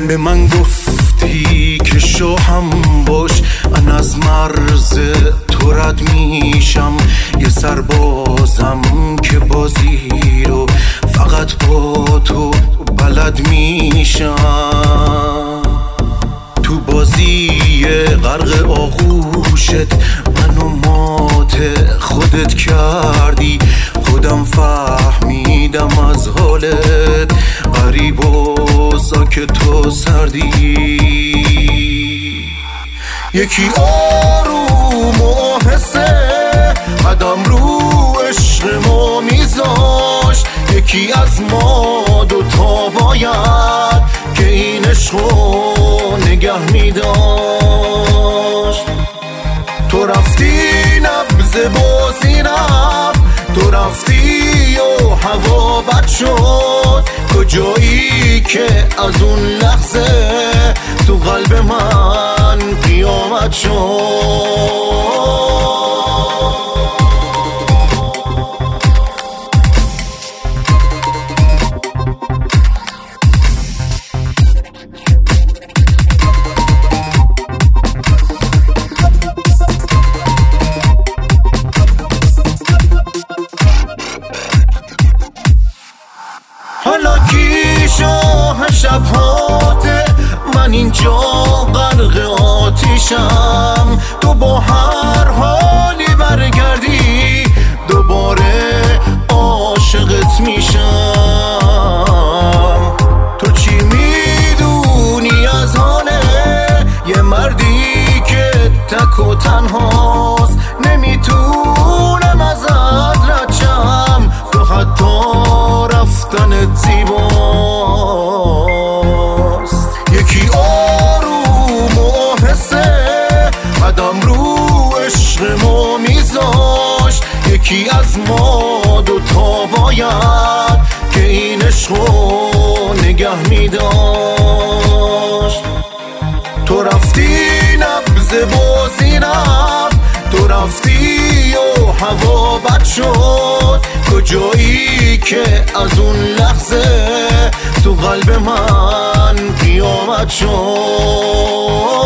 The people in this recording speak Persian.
به من گفتی که شاهم باش، من از مرز تو رد میشم، یه سربازم که بازی رو فقط با تو بلد میشم. تو بازی غرق آغوشت منو مات خودت کردی، خودم فهمیدم از حالت غریب و ساکت و سردی. یکی آروم و آهسته قدم رو عشق ما میذاشت، یکی از ما دوتا باید که این عشقو نگه میداشت. تو رفتی نبض بازی رفت، تو رفتی و هوا بد شد، کجایی که از اون لحظه تو قلب من قیامت شد. حالا کی شاه شبهاته، من اینجا غرق آتیشم، تو با هر حالی برگردی دوباره عاشقت میشم. تو چی میدونی از حاله یه مردی که تک و تنهاست، نمیتونم ازت رد شم، تو حتی رفتنت زیباست. یکی آروم و آهسته قدم رو عشق ما میذاشت، یکی از ما دوتا باید که این عشقو نگه میداشت. تو رفتی نبض بازی رفت، تو رفتی و هوا بد شد، کجایی که از اون لحظه تو قلب من قیامت شد.